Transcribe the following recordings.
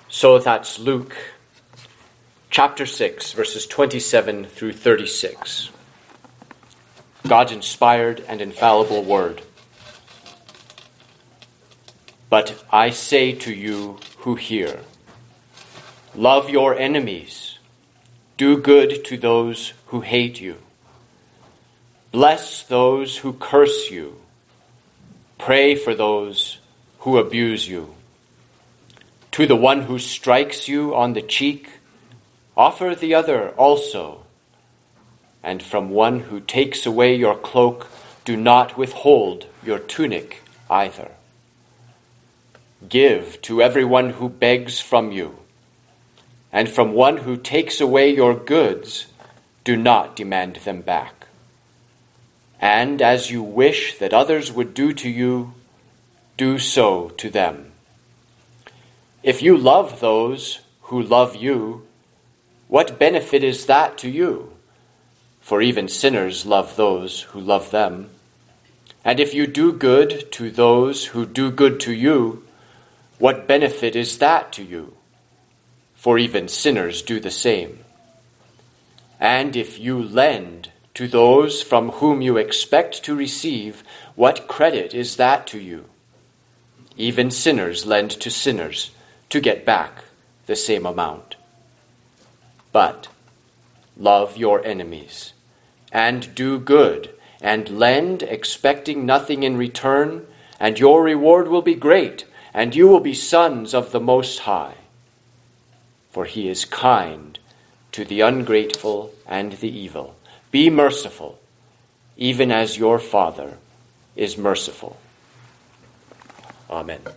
So that's Luke chapter 6, verses 27 through 36. God's inspired and infallible word. But I say to you who hear, love your enemies, do good to those who hate you, bless those who curse you, pray for those who abuse you. To the one who strikes you on the cheek, offer the other also. And from one who takes away your cloak, do not withhold your tunic either. Give to everyone who begs from you, and from one who takes away your goods, do not demand them back. And as you wish that others would do to you, do so to them. If you love those who love you, what benefit is that to you? For even sinners love those who love them. And if you do good to those who do good to you, what benefit is that to you? For even sinners do the same. And if you lend to those from whom you expect to receive, what credit is that to you? Even sinners lend to sinners to get back the same amount. But love your enemies, and do good, and lend, expecting nothing in return, and your reward will be great, and you will be sons of the Most High. For he is kind to the ungrateful and the evil. Be merciful, even as your Father is merciful. Amen.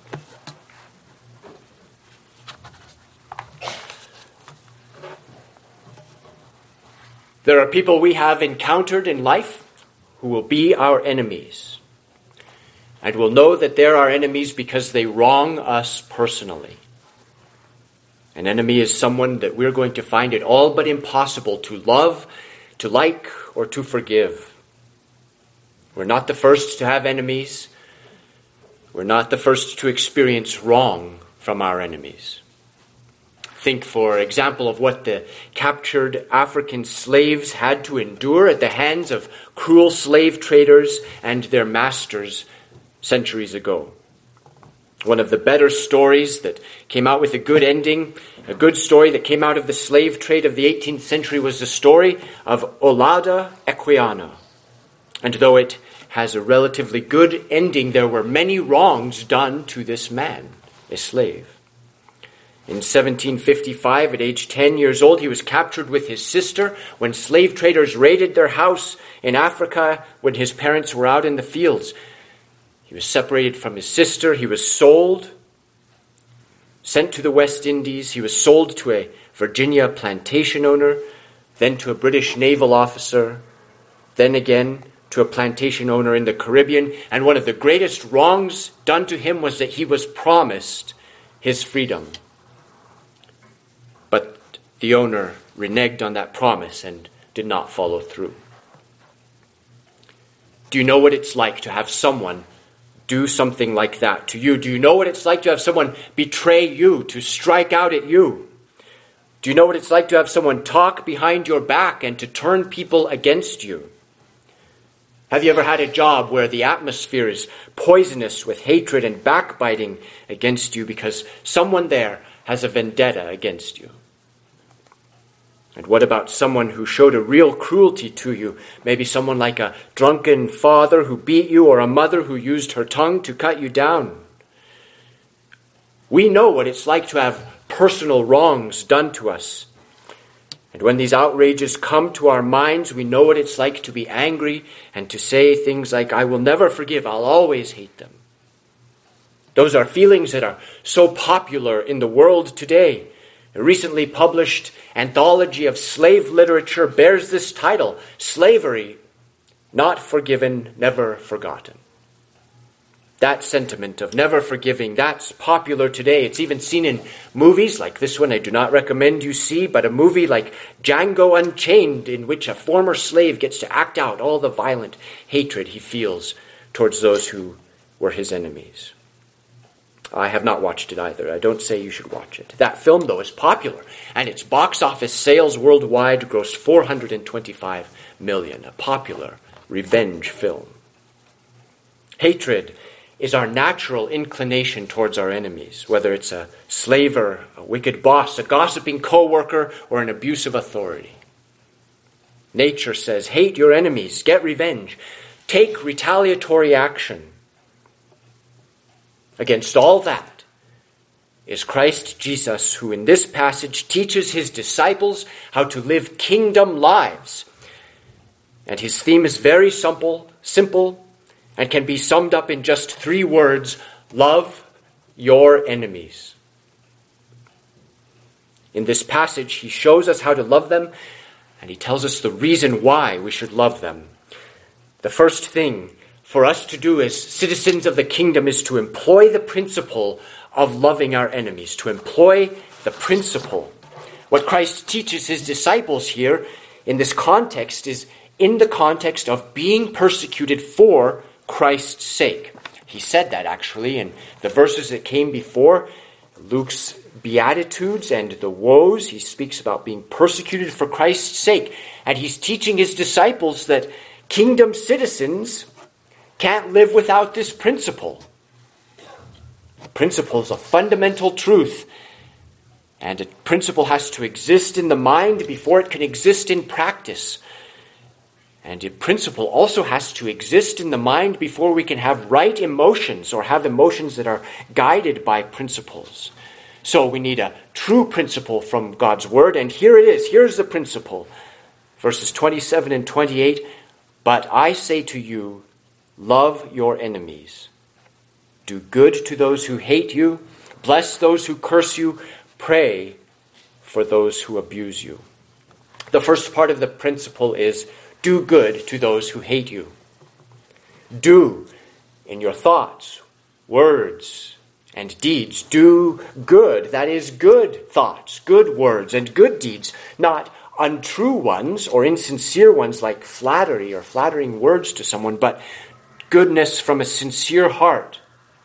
There are people we have encountered in life who will be our enemies. And we'll know that they're our enemies because they wrong us personally. An enemy is someone that we're going to find it all but impossible to love, to like, or to forgive. We're not the first to have enemies. We're not the first to experience wrong from our enemies. Think, for example, of what the captured African slaves had to endure at the hands of cruel slave traders and their masters centuries ago. One of the better stories that came out with a good ending, a good story that came out of the slave trade of the 18th century, was the story of Olaudah Equiano. And though it has a relatively good ending, there were many wrongs done to this man, a slave. In 1755, at age 10 years old, he was captured with his sister when slave traders raided their house in Africa when his parents were out in the fields. He was separated from his sister. He was sold, sent to the West Indies. He was sold to a Virginia plantation owner, then to a British naval officer, then again to a plantation owner in the Caribbean. And one of the greatest wrongs done to him was that he was promised his freedom. But the owner reneged on that promise and did not follow through. Do you know what it's like to have someone do something like that to you? Do you know what it's like to have someone betray you, to strike out at you? Do you know what it's like to have someone talk behind your back and to turn people against you? Have you ever had a job where the atmosphere is poisonous with hatred and backbiting against you because someone there has a vendetta against you? And what about someone who showed a real cruelty to you? Maybe someone like a drunken father who beat you, or a mother who used her tongue to cut you down. We know what it's like to have personal wrongs done to us. And when these outrages come to our minds, we know what it's like to be angry and to say things like, I will never forgive, I'll always hate them. Those are feelings that are so popular in the world today. A recently published anthology of slave literature bears this title, Slavery, Not Forgiven, Never Forgotten. That sentiment of never forgiving, that's popular today. It's even seen in movies like this one I do not recommend you see, but a movie like Django Unchained, in which a former slave gets to act out all the violent hatred he feels towards those who were his enemies. I have not watched it either. I don't say you should watch it. That film, though, is popular, and its box office sales worldwide grossed $425 million, a popular revenge film. Hatred is our natural inclination towards our enemies, whether it's a slaver, a wicked boss, a gossiping co-worker, or an abusive authority. Nature says, hate your enemies, get revenge, take retaliatory action. Against all that is Christ Jesus, who in this passage teaches his disciples how to live kingdom lives. And his theme is very simple, and can be summed up in just 3 words: love your enemies. In this passage, he shows us how to love them, and he tells us the reason why we should love them. The first thing for us to do as citizens of the kingdom is to employ the principle of loving our enemies, to employ the principle. What Christ teaches his disciples here in this context is in the context of being persecuted for Christ's sake. He said that actually in the verses that came before, Luke's Beatitudes and the woes. He speaks about being persecuted for Christ's sake. And he's teaching his disciples that kingdom citizens can't live without this principle. The principle is a fundamental truth, and a principle has to exist in the mind before it can exist in practice. And a principle also has to exist in the mind before we can have right emotions or have emotions that are guided by principles. So we need a true principle from God's word, and here it is. Here's the principle. Verses 27 and 28, but I say to you, love your enemies. Do good to those who hate you. Bless those who curse you. Pray for those who abuse you. The first part of the principle is do good to those who hate you. Do in your thoughts, words, and deeds. Do good. That is good thoughts, good words, and good deeds, not untrue ones or insincere ones like flattery or flattering words to someone, but goodness from a sincere heart.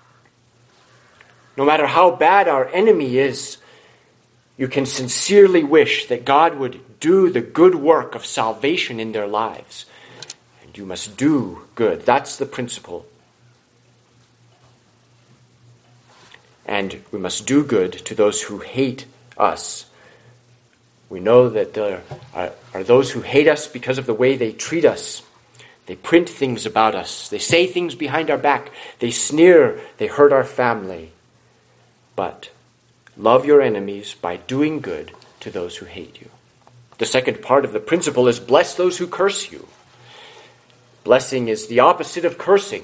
No matter how bad our enemy is, you can sincerely wish that God would do the good work of salvation in their lives. And you must do good. That's the principle. And we must do good to those who hate us. We know that there are those who hate us because of the way they treat us. They print things about us. They say things behind our back. They sneer. They hurt our family. But love your enemies by doing good to those who hate you. The second part of the principle is bless those who curse you. Blessing is the opposite of cursing.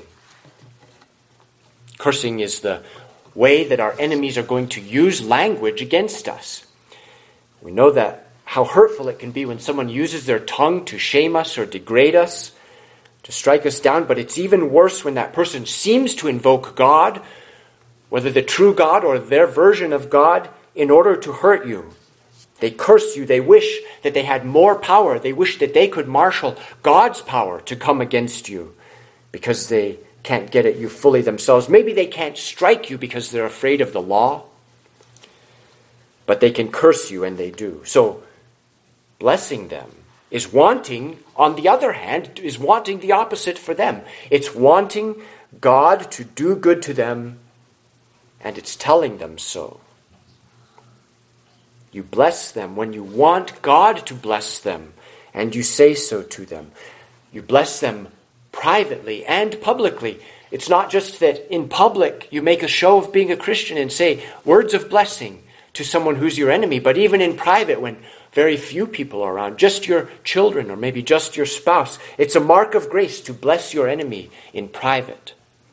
Cursing is the way that our enemies are going to use language against us. We know that how hurtful it can be when someone uses their tongue to shame us or degrade us, to strike us down, but it's even worse when that person seems to invoke God, whether the true God or their version of God, in order to hurt you. They curse you. They wish that they had more power. They wish that they could marshal God's power to come against you because they can't get at you fully themselves. Maybe they can't strike you because they're afraid of the law, but they can curse you, and they do. So blessing them is wanting, on the other hand, is wanting the opposite for them. It's wanting God to do good to them, and it's telling them so. You bless them when you want God to bless them, and you say so to them. You bless them privately and publicly. It's not just that in public you make a show of being a Christian and say words of blessing to someone who's your enemy, but even in private when very few people are around, just your children or maybe just your spouse. It's a mark of grace to bless your enemy in private.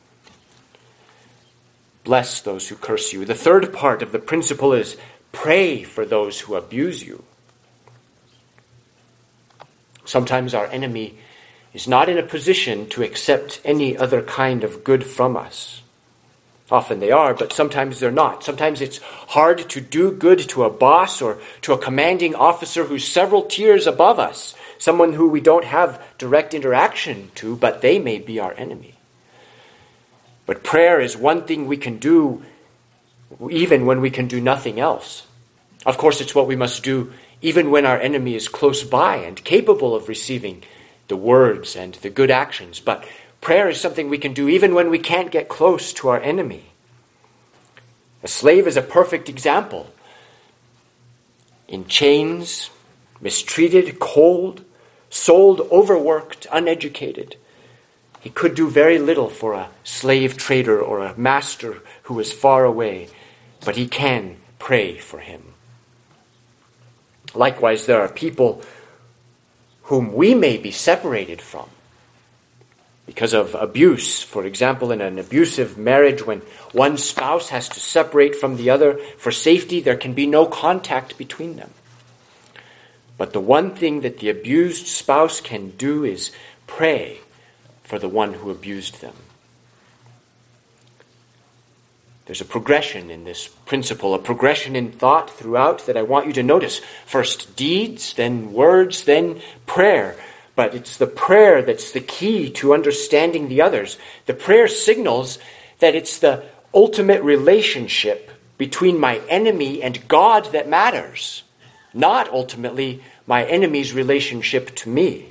Bless those who curse you. The third part of the principle is pray for those who abuse you. Sometimes our enemy is not in a position to accept any other kind of good from us. Often they are, but sometimes they're not. Sometimes it's hard to do good to a boss or to a commanding officer who's several tiers above us, someone who we don't have direct interaction to, but they may be our enemy. But prayer is one thing we can do even when we can do nothing else. Of course, it's what we must do even when our enemy is close by and capable of receiving the words and the good actions. But prayer is something we can do even when we can't get close to our enemy. A slave is a perfect example. In chains, mistreated, cold, sold, overworked, uneducated. He could do very little for a slave trader or a master who was far away, but he can pray for him. Likewise, there are people whom we may be separated from because of abuse. For example, in an abusive marriage, when one spouse has to separate from the other for safety, there can be no contact between them. But the one thing that the abused spouse can do is pray for the one who abused them. There's a progression in this principle, a progression in thought throughout that I want you to notice. First deeds, then words, then prayer. But it's the prayer that's the key to understanding the others. The prayer signals that it's the ultimate relationship between my enemy and God that matters, not ultimately my enemy's relationship to me.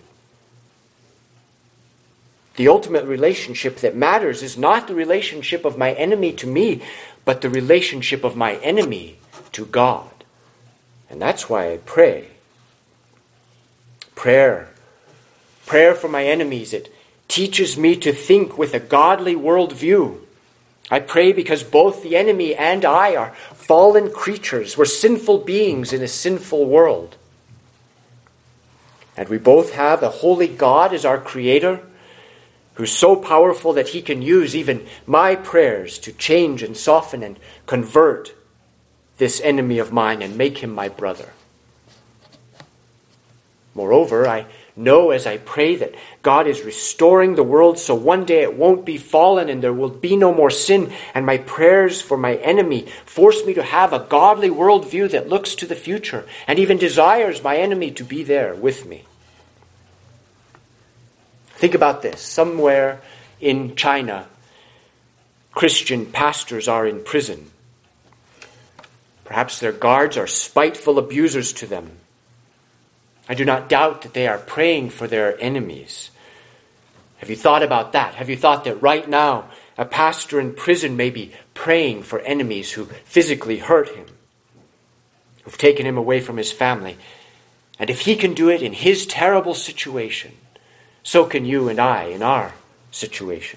The ultimate relationship that matters is not the relationship of my enemy to me, but the relationship of my enemy to God. And that's why I pray. Prayer for my enemies, it teaches me to think with a godly worldview. I pray because both the enemy and I are fallen creatures. We're sinful beings in a sinful world. And we both have a holy God as our creator, who's so powerful that he can use even my prayers to change and soften and convert this enemy of mine and make him my brother. Moreover, I know as I pray that God is restoring the world so one day it won't be fallen and there will be no more sin, and my prayers for my enemy force me to have a godly worldview that looks to the future and even desires my enemy to be there with me. Think about this. Somewhere in China, Christian pastors are in prison. Perhaps their guards are spiteful abusers to them. I do not doubt that they are praying for their enemies. Have you thought about that? Have you thought that right now a pastor in prison may be praying for enemies who physically hurt him, who've taken him away from his family? And if he can do it in his terrible situation, so can you and I in our situation.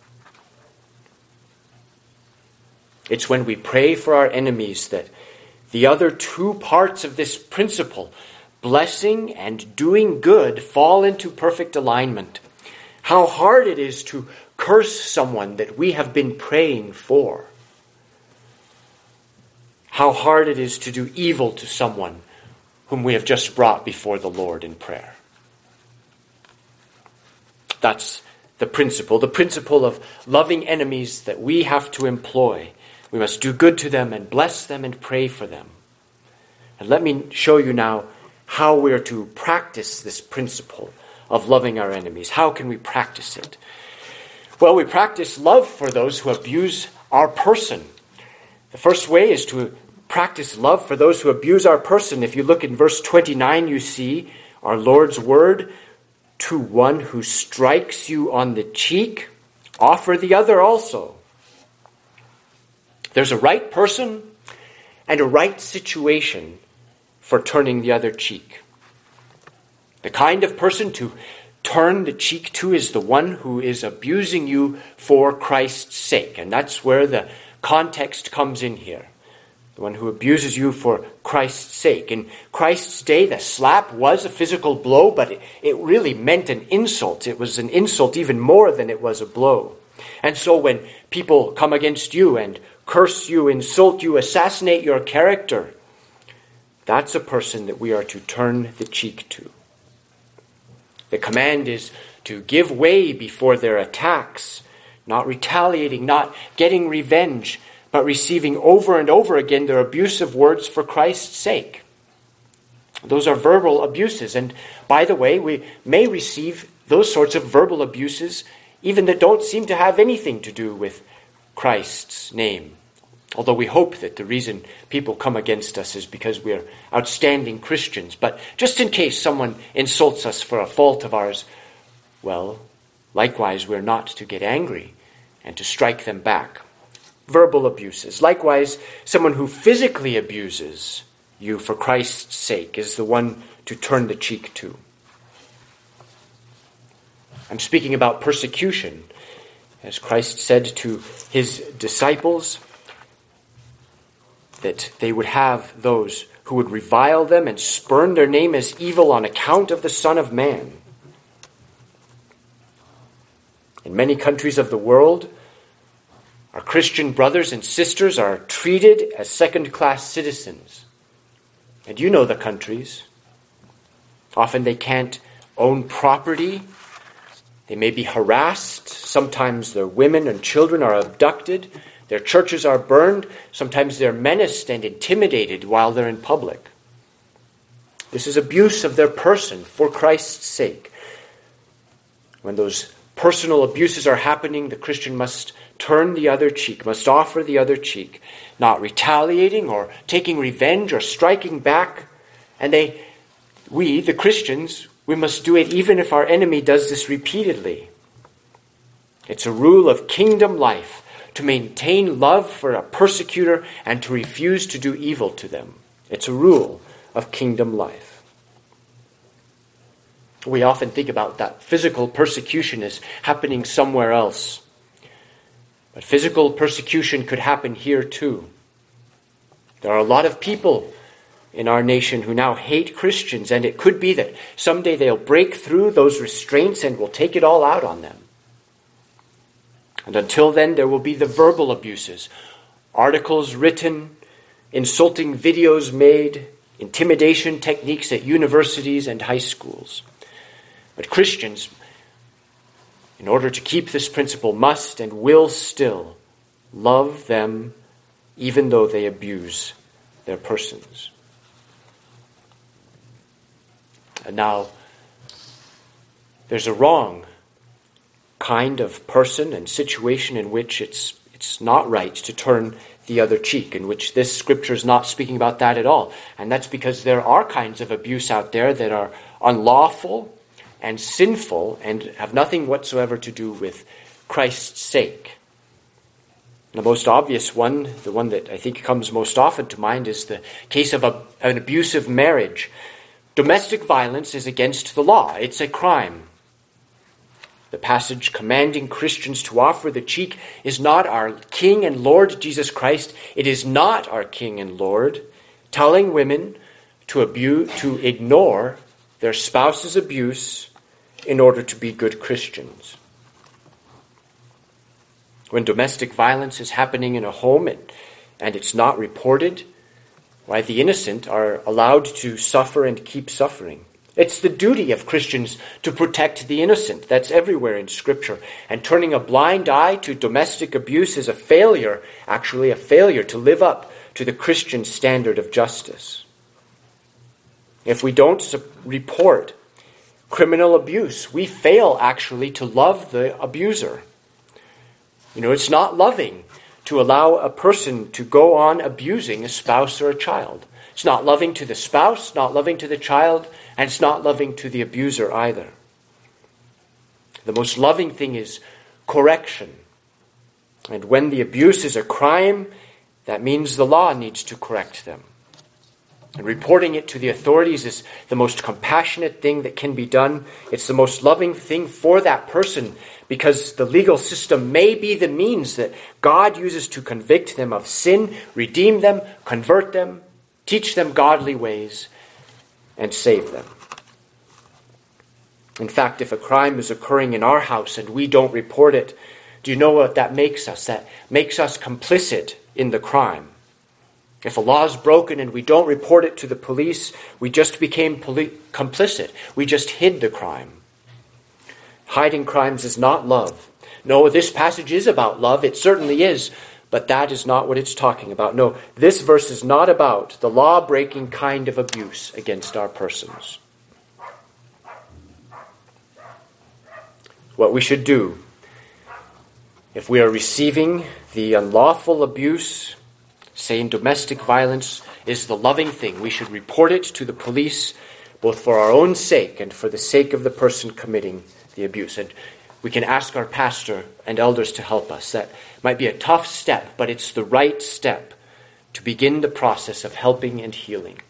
It's when we pray for our enemies that the other two parts of this principle, blessing and doing good, fall into perfect alignment. How hard it is to curse someone that we have been praying for. How hard it is to do evil to someone whom we have just brought before the Lord in prayer. That's the principle of loving enemies that we have to employ. We must do good to them and bless them and pray for them. And let me show you now how we are to practice this principle of loving our enemies. How can we practice it? Well, we practice love for those who abuse our person. The first way is to practice love for those who abuse our person. If you look in verse 29, you see our Lord's word, to one who strikes you on the cheek, offer the other also. There's a right person and a right situation for turning the other cheek. The kind of person to turn the cheek to is the one who is abusing you for Christ's sake. And that's where the context comes in here. The one who abuses you for Christ's sake. In Christ's day, the slap was a physical blow, but it really meant an insult. It was an insult even more than it was a blow. And so when people come against you and curse you, insult you, assassinate your character, that's a person that we are to turn the cheek to. The command is to give way before their attacks, not retaliating, not getting revenge, but receiving over and over again their abusive words for Christ's sake. Those are verbal abuses. And by the way, we may receive those sorts of verbal abuses even that don't seem to have anything to do with Christ's name Although we hope that the reason people come against us is because we're outstanding Christians. But just in case someone insults us for a fault of ours, well, likewise, we're not to get angry and to strike them back. Verbal abuses. Likewise, someone who physically abuses you for Christ's sake is the one to turn the cheek to. I'm speaking about persecution. As Christ said to his disciples, that they would have those who would revile them and spurn their name as evil on account of the Son of Man. In many countries of the world, our Christian brothers and sisters are treated as second-class citizens. And you know the countries. Often they can't own property. They may be harassed. Sometimes their women and children are abducted. Their churches are burned. Sometimes they're menaced and intimidated while they're in public. This is abuse of their person for Christ's sake. When those personal abuses are happening, the Christian must turn the other cheek, must offer the other cheek, not retaliating or taking revenge or striking back. And we, the Christians, we must do it even if our enemy does this repeatedly. It's a rule of kingdom life to maintain love for a persecutor and to refuse to do evil to them. It's a rule of kingdom life. We often think about that physical persecution as happening somewhere else. But physical persecution could happen here too. There are a lot of people in our nation who now hate Christians, and it could be that someday they'll break through those restraints and will take it all out on them. And until then, there will be the verbal abuses, articles written, insulting videos made, intimidation techniques at universities and high schools. But Christians, in order to keep this principle, must and will still love them even though they abuse their persons. And now, there's a wrong kind of person and situation in which it's not right to turn the other cheek, in which this scripture is not speaking about that at all. And that's because there are kinds of abuse out there that are unlawful and sinful and have nothing whatsoever to do with Christ's sake. The most obvious one, the one that I think comes most often to mind, is the case of an abusive marriage. Domestic violence is against the law. It's a crime. The passage commanding Christians to offer the cheek is not our King and Lord Jesus Christ. It is not our King and Lord telling women to ignore their spouse's abuse in order to be good Christians. When domestic violence is happening in a home and it's not reported, why, the innocent are allowed to suffer and keep suffering. It's the duty of Christians to protect the innocent. That's everywhere in Scripture. And turning a blind eye to domestic abuse is a failure to live up to the Christian standard of justice. If we don't report criminal abuse, we fail actually to love the abuser. It's not loving to allow a person to go on abusing a spouse or a child. It's not loving to the spouse, not loving to the child, and it's not loving to the abuser either. The most loving thing is correction. And when the abuse is a crime, that means the law needs to correct them. And reporting it to the authorities is the most compassionate thing that can be done. It's the most loving thing for that person, because the legal system may be the means that God uses to convict them of sin, redeem them, convert them, teach them godly ways, and save them. In fact, if a crime is occurring in our house and we don't report it, do you know what that makes us? That makes us complicit in the crime. If a law is broken and we don't report it to the police, we just became complicit. We just hid the crime. Hiding crimes is not love. No, this passage is about love. It certainly is. But that is not what it's talking about. No, this verse is not about the law-breaking kind of abuse against our persons. What we should do, if we are receiving the unlawful abuse saying domestic violence is the loving thing. We should report it to the police, both for our own sake and for the sake of the person committing the abuse. And we can ask our pastor and elders to help us. That might be a tough step, but it's the right step to begin the process of helping and healing.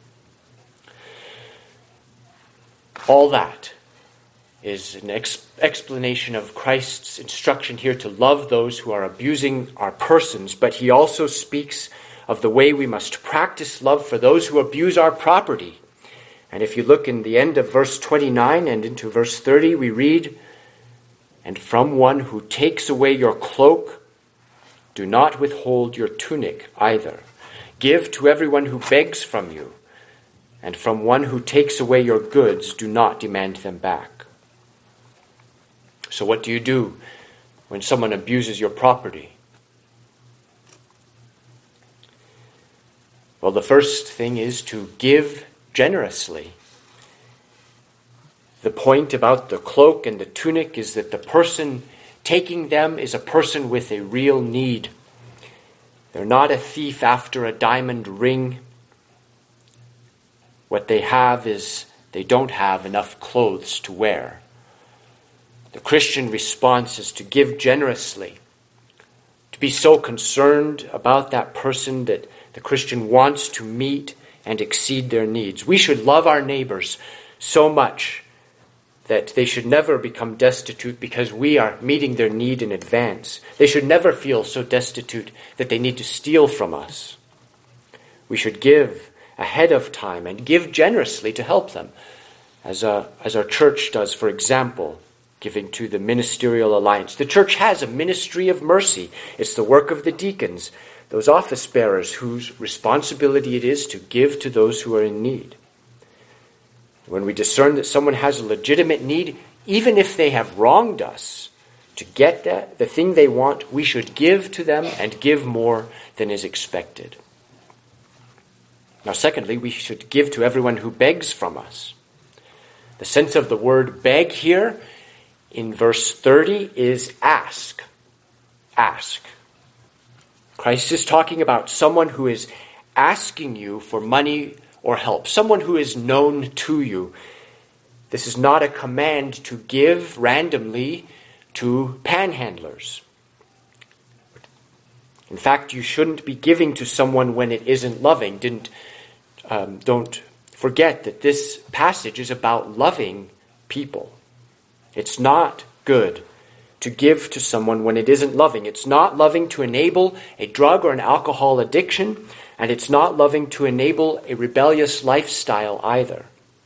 All that is an explanation of Christ's instruction here to love those who are abusing our persons, but he also speaks of the way we must practice love for those who abuse our property. And if you look in the end of verse 29 and into verse 30, we read, "And from one who takes away your cloak, do not withhold your tunic either. Give to everyone who begs from you, and from one who takes away your goods, do not demand them back." So what do you do when someone abuses your property? Well, the first thing is to give generously. The point about the cloak and the tunic is that the person taking them is a person with a real need. They're not a thief after a diamond ring. What they have is they don't have enough clothes to wear. The Christian response is to give generously, to be so concerned about that person that the Christian wants to meet and exceed their needs. We should love our neighbors so much that they should never become destitute because we are meeting their need in advance. They should never feel so destitute that they need to steal from us. We should give ahead of time and give generously to help them, as our church does, for example, giving to the Ministerial Alliance. The church has a ministry of mercy. It's the work of the deacons, those office bearers whose responsibility it is to give to those who are in need. When we discern that someone has a legitimate need, even if they have wronged us, to get the thing they want, we should give to them and give more than is expected. Now, secondly, we should give to everyone who begs from us. The sense of the word beg here in verse 30 is ask. Ask. Christ is talking about someone who is asking you for money or help, someone who is known to you. This is not a command to give randomly to panhandlers. In fact, you shouldn't be giving to someone when it isn't loving. Don't forget that this passage is about loving people. It's not good to give to someone when it isn't loving. It's not loving to enable a drug or an alcohol addiction, and it's not loving to enable a rebellious lifestyle either.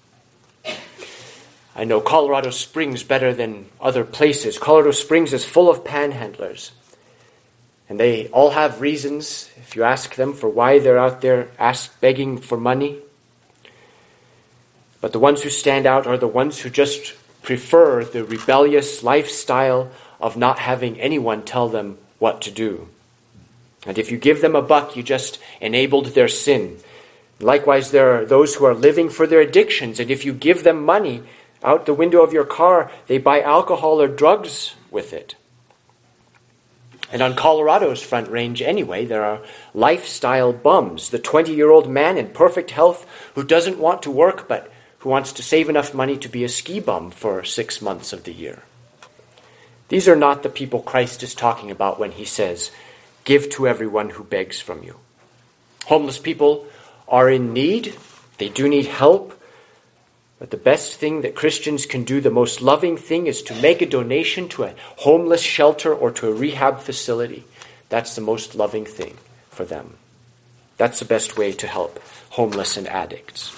I know Colorado Springs better than other places. Colorado Springs is full of panhandlers. And they all have reasons, if you ask them, for why they're out there begging for money. But the ones who stand out are the ones who just prefer the rebellious lifestyle of not having anyone tell them what to do. And if you give them a buck, you just enabled their sin. Likewise, there are those who are living for their addictions, and if you give them money out the window of your car, they buy alcohol or drugs with it. And on Colorado's Front Range anyway, there are lifestyle bums, the 20-year-old man in perfect health who doesn't want to work but who wants to save enough money to be a ski bum for 6 months of the year. These are not the people Christ is talking about when he says, give to everyone who begs from you. Homeless people are in need. They do need help. But the best thing that Christians can do, the most loving thing, is to make a donation to a homeless shelter or to a rehab facility. That's the most loving thing for them. That's the best way to help homeless and addicts.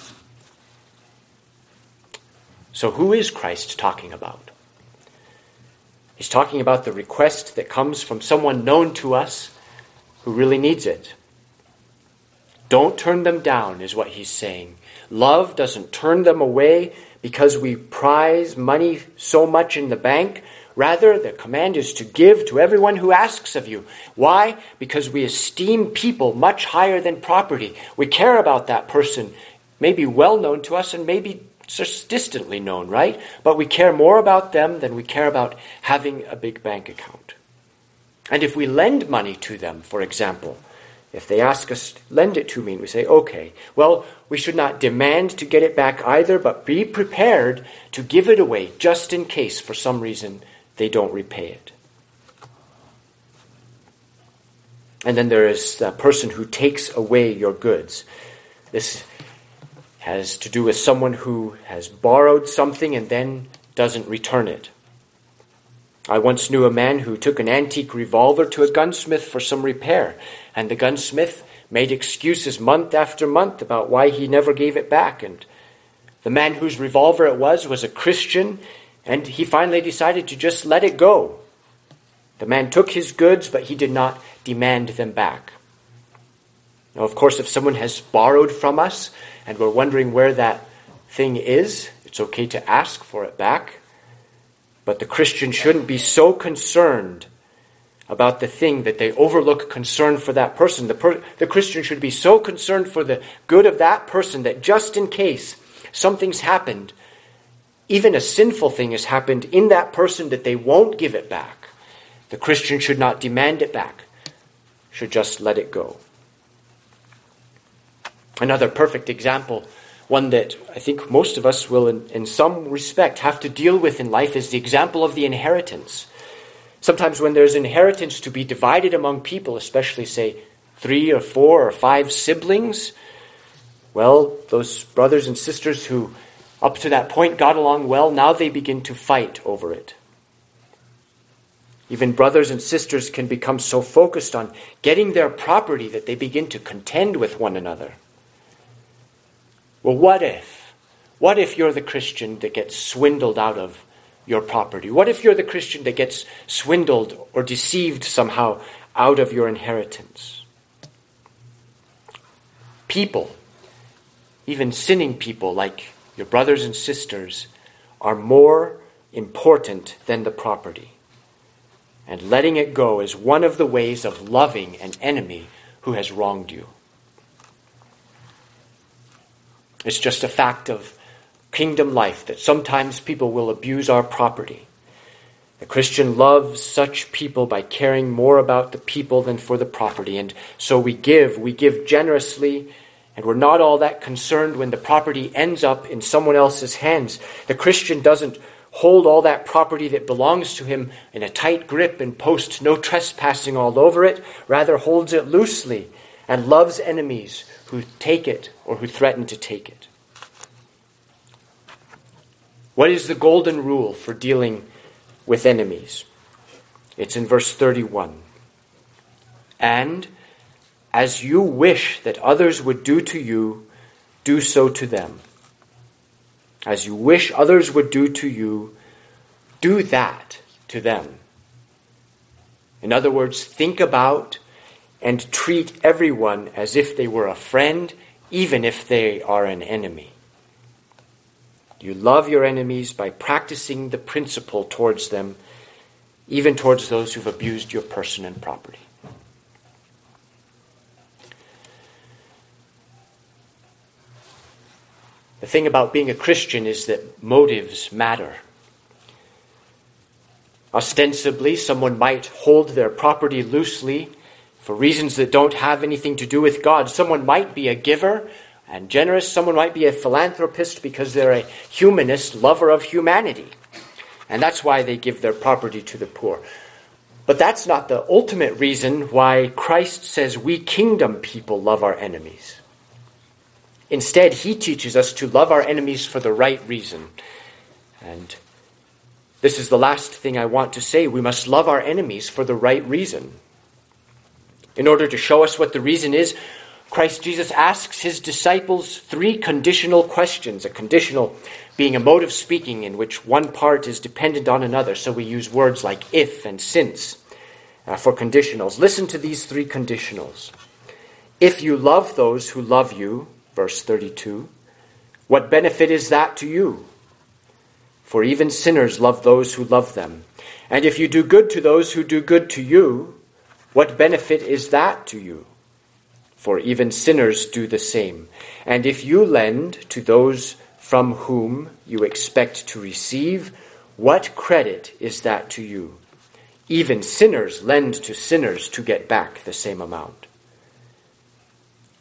So who is Christ talking about? He's talking about the request that comes from someone known to us who really needs it. Don't turn them down, is what he's saying. Love doesn't turn them away because we prize money so much in the bank. Rather, the command is to give to everyone who asks of you. Why? Because we esteem people much higher than property. We care about that person, maybe well known to us and maybe just distantly known, right? But we care more about them than we care about having a big bank account. And if we lend money to them, for example, If they ask us, lend it to me, and we say, okay, well, we should not demand to get it back either, but be prepared to give it away just in case for some reason they don't repay it. And then there is the person who takes away your goods. This has to do with someone who has borrowed something and then doesn't return it. I once knew a man who took an antique revolver to a gunsmith for some repair, and the gunsmith made excuses month after month about why he never gave it back. And the man whose revolver it was a Christian, and he finally decided to just let it go. The man took his goods, but he did not demand them back. Now, of course, if someone has borrowed from us and we're wondering where that thing is, it's okay to ask for it back. But the Christian shouldn't be so concerned about the thing that they overlook concern for that person. The Christian should be so concerned for the good of that person that just in case something's happened, even a sinful thing has happened in that person, that they won't give it back. The Christian should not demand it back, should just let it go. Another perfect example, one that I think most of us will in some respect have to deal with in life, is the example of the inheritance. Sometimes when there's inheritance to be divided among people, especially say 3 or 4 or 5 siblings, well, those brothers and sisters who up to that point got along well, now they begin to fight over it. Even brothers and sisters can become so focused on getting their property that they begin to contend with one another. Well, what if you're the Christian that gets swindled out of your property? What if you're the Christian that gets swindled or deceived somehow out of your inheritance? People, even sinning people like your brothers and sisters, are more important than the property. And letting it go is one of the ways of loving an enemy who has wronged you. It's just a fact of kingdom life that sometimes people will abuse our property. The Christian loves such people by caring more about the people than for the property. And so we give generously, and we're not all that concerned when the property ends up in someone else's hands. The Christian doesn't hold all that property that belongs to him in a tight grip and post no trespassing all over it, rather holds it loosely and loves enemies who take it or who threaten to take it. What is the golden rule for dealing with enemies? It's in verse 31. And as you wish that others would do to you, do so to them. As you wish others would do to you, do that to them. In other words, think about and treat everyone as if they were a friend, even if they are an enemy. You love your enemies by practicing the principle towards them, even towards those who've abused your person and property. The thing about being a Christian is that motives matter. Ostensibly, someone might hold their property loosely for reasons that don't have anything to do with God. Someone might be a giver and generous. Someone might be a philanthropist because they're a humanist, lover of humanity. And that's why they give their property to the poor. But that's not the ultimate reason why Christ says we kingdom people love our enemies. Instead, he teaches us to love our enemies for the right reason. And this is the last thing I want to say. We must love our enemies for the right reason. In order to show us what the reason is, Christ Jesus asks his disciples 3 conditional questions. A conditional being a mode of speaking in which one part is dependent on another. So we use words like if and since for conditionals. Listen to these 3 conditionals. If you love those who love you, verse 32, what benefit is that to you? For even sinners love those who love them. And if you do good to those who do good to you, what benefit is that to you? For even sinners do the same. And if you lend to those from whom you expect to receive, what credit is that to you? Even sinners lend to sinners to get back the same amount.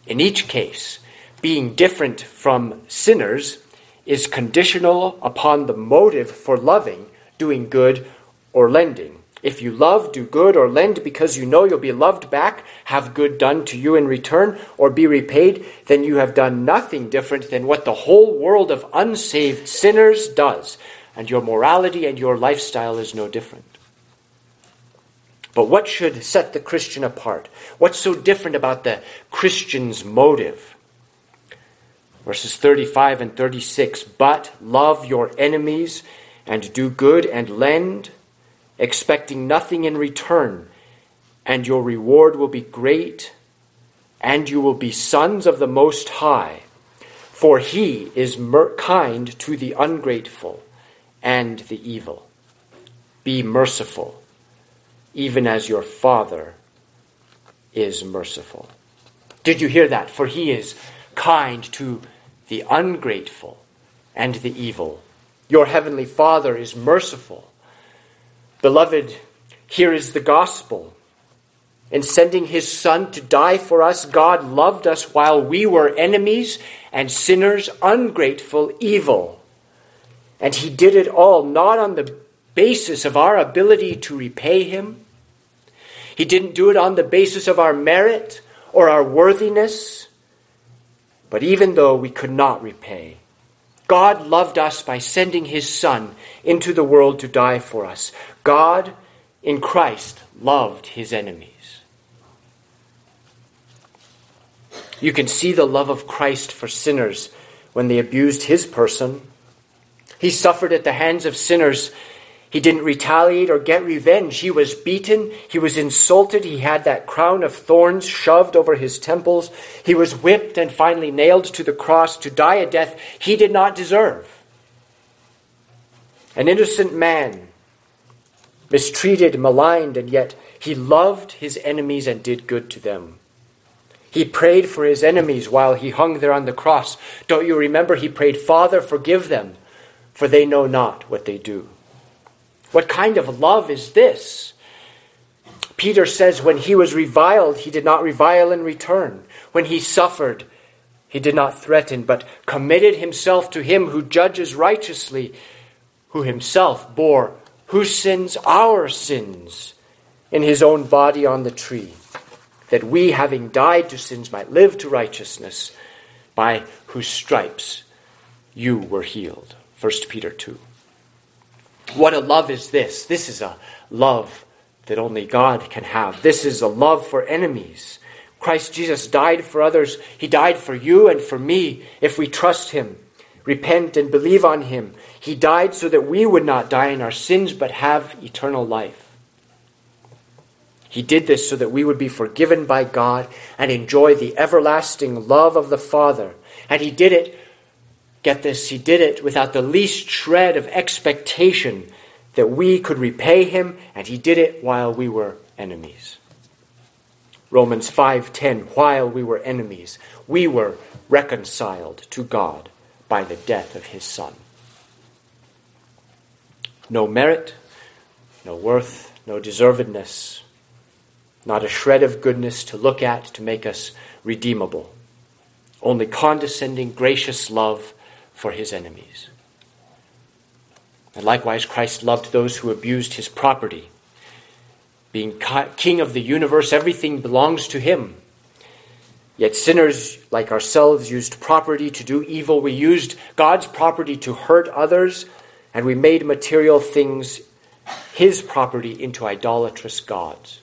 In each case, being different from sinners is conditional upon the motive for loving, doing good, or lending. If you love, do good, or lend because you know you'll be loved back, have good done to you in return, or be repaid, then you have done nothing different than what the whole world of unsaved sinners does, and your morality and your lifestyle is no different. But what should set the Christian apart? What's so different about the Christian's motive? Verses 35 and 36, but love your enemies and do good and lend, expecting nothing in return, and your reward will be great, and you will be sons of the Most High, for he is kind to the ungrateful and the evil. Be merciful, even as your Father is merciful. Did you hear that? For he is kind to the ungrateful and the evil. Your heavenly Father is merciful. Beloved, here is the gospel. In sending his Son to die for us, God loved us while we were enemies and sinners, ungrateful, evil. And he did it all not on the basis of our ability to repay him. He didn't do it on the basis of our merit or our worthiness. But even though we could not repay, God loved us by sending his Son into the world to die for us. God, in Christ, loved his enemies. You can see the love of Christ for sinners when they abused his person. He suffered at the hands of sinners. He didn't retaliate or get revenge. He was beaten. He was insulted. He had that crown of thorns shoved over his temples. He was whipped and finally nailed to the cross to die a death he did not deserve. An innocent man, mistreated, maligned, and yet he loved his enemies and did good to them. He prayed for his enemies while he hung there on the cross. Don't you remember? He prayed, Father, forgive them, for they know not what they do. What kind of love is this? Peter says when he was reviled, he did not revile in return. When he suffered, he did not threaten, but committed himself to him who judges righteously, who himself bore whose sins? Our sins, in his own body on the tree, that we, having died to sins, might live to righteousness, by whose stripes you were healed. 1 Peter 2. What a love is this? This is a love that only God can have. This is a love for enemies. Christ Jesus died for others. He died for you and for me if we trust him, repent and believe on him. He died so that we would not die in our sins but have eternal life. He did this so that we would be forgiven by God and enjoy the everlasting love of the Father. And he did it, get this, he did it without the least shred of expectation that we could repay him, and he did it while we were enemies. Romans 5:10, while we were enemies, we were reconciled to God by the death of his Son. No merit, no worth, no deservedness, not a shred of goodness to look at to make us redeemable. Only condescending, gracious love for his enemies. And likewise, Christ loved those who abused his property. Being king of the universe, everything belongs to him. Yet sinners like ourselves used property to do evil. We used God's property to hurt others, and we made material things, his property, into idolatrous gods.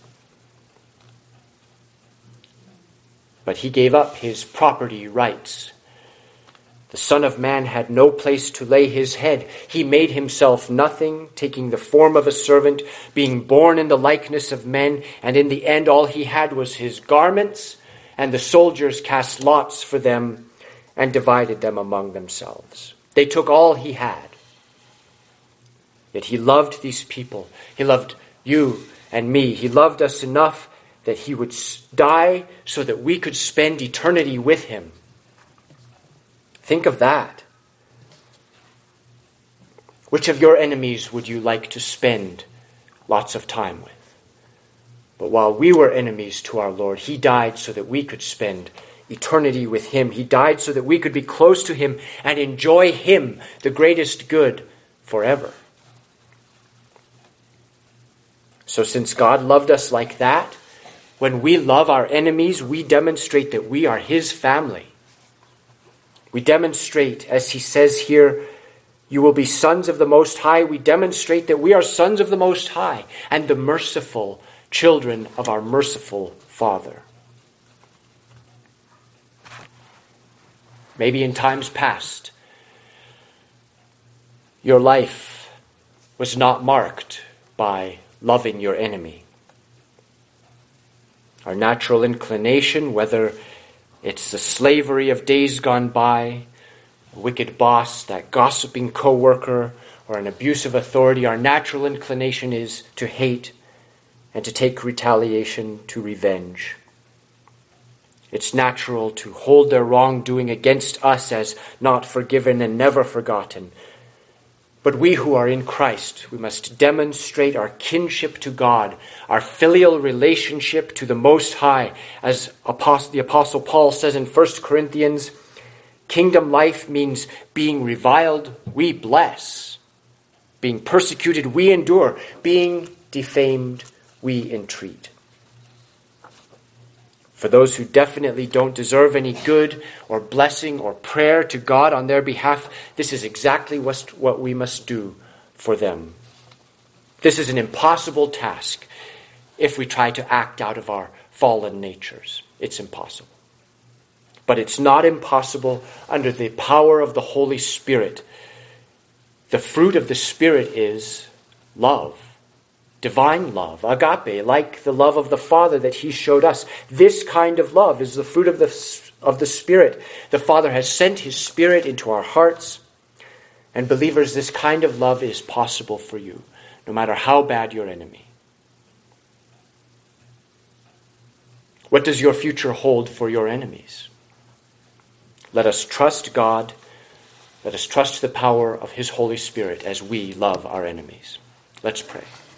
But he gave up his property rights. The Son of Man had no place to lay his head. He made himself nothing, taking the form of a servant, being born in the likeness of men, and in the end all he had was his garments, and the soldiers cast lots for them and divided them among themselves. They took all he had. Yet he loved these people. He loved you and me. He loved us enough that he would die so that we could spend eternity with him. Think of that. Which of your enemies would you like to spend lots of time with? But while we were enemies to our Lord, he died so that we could spend eternity with him. He died so that we could be close to him and enjoy him, the greatest good, forever. So since God loved us like that, when we love our enemies, we demonstrate that we are his family. We demonstrate, as he says here, you will be sons of the Most High. We demonstrate that we are sons of the Most High and the merciful children of our merciful Father. Maybe in times past, your life was not marked by loving your enemy. Our natural inclination, whether it's the slavery of days gone by, a wicked boss, that gossiping co-worker, or an abusive authority, our natural inclination is to hate and to take retaliation, to revenge. It's natural to hold their wrongdoing against us as not forgiven and never forgotten. But we who are in Christ, we must demonstrate our kinship to God, our filial relationship to the Most High. As the Apostle Paul says in 1 Corinthians, kingdom life means being reviled, we bless. Being persecuted, we endure. Being defamed, we entreat. For those who definitely don't deserve any good or blessing or prayer to God on their behalf, this is exactly what we must do for them. This is an impossible task if we try to act out of our fallen natures. It's impossible. But it's not impossible under the power of the Holy Spirit. The fruit of the Spirit is love. Divine love, agape, like the love of the Father that he showed us. This kind of love is the fruit of the Spirit. The Father has sent his Spirit into our hearts. And believers, this kind of love is possible for you, no matter how bad your enemy. What does your future hold for your enemies? Let us trust God. Let us trust the power of his Holy Spirit as we love our enemies. Let's pray.